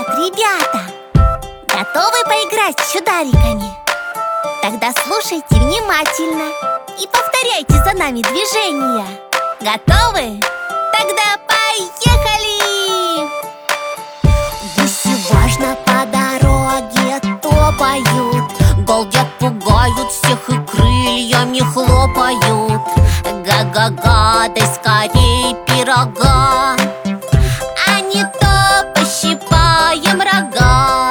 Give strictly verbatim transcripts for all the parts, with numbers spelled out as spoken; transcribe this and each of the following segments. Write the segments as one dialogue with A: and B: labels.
A: Привет, ребята! Готовы поиграть с чудариками? Тогда слушайте внимательно и повторяйте за нами движения. Готовы? Тогда поехали! Гуси важно по дороге топают, галдят, пугают всех и крыльями хлопают. Га-га-га, дай скорей пирога, а не то пощипаем рога.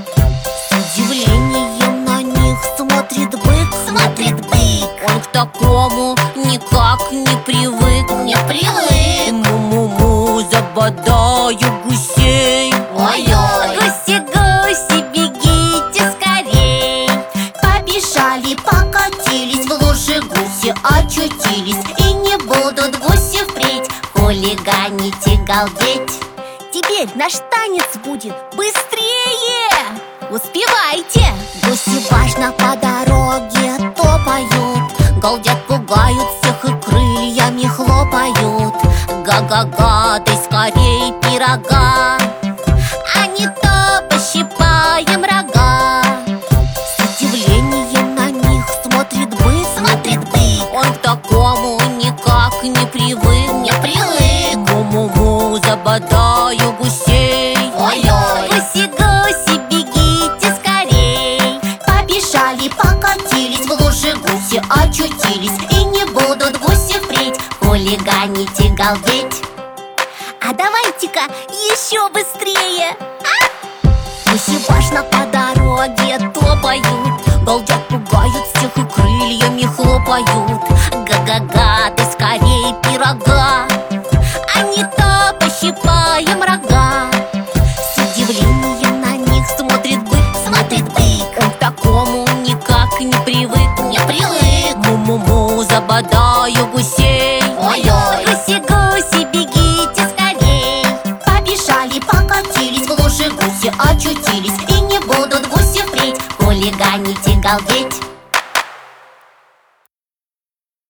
A: С удивлением на них смотрит бык, смотрит бык. Он к такому никак не привык, не привык. Му-му-му, забодаю гусей. Ой-ой, гуси-гуси, бегите скорей. Побежали, покатились, в луже гуси очутились. И не будут гуси впредь хулиганить и галдеть. Теперь наш танец будет быстрее! Успевайте! Гуси важно по дороге топают, галдят, пугают всех и крыльями хлопают. Га-га-га, дай скорей пирога, а не то пощипаем рога. С удивлением на них смотрит бык, смотрит бык. Он к такому никак не привык, не привык. Му-му-му, забодаю гусей. Ой-ой, гуси-гуси, бегите скорей. Побежали, покатились, в луже гуси очутились. И не будут гуси впредь хулиганить и галдеть. А давайте-ка еще быстрее! А? Гуси важно по дороге топают, галдят, пугают всех и крыльями хлопают. Га-га-га, дай скорей пирога, а не то пощипаем рога. С удивлением на них смотрит бык, смотрит бык. Он к такому никак не привык, не привык. Му-му-му, забодаю гусей. Ой-ой, гуси-гуси, бегите скорей. Побежали, покатились, в луже гуси очутились. И не будут гуси впредь хулиганить и галдеть.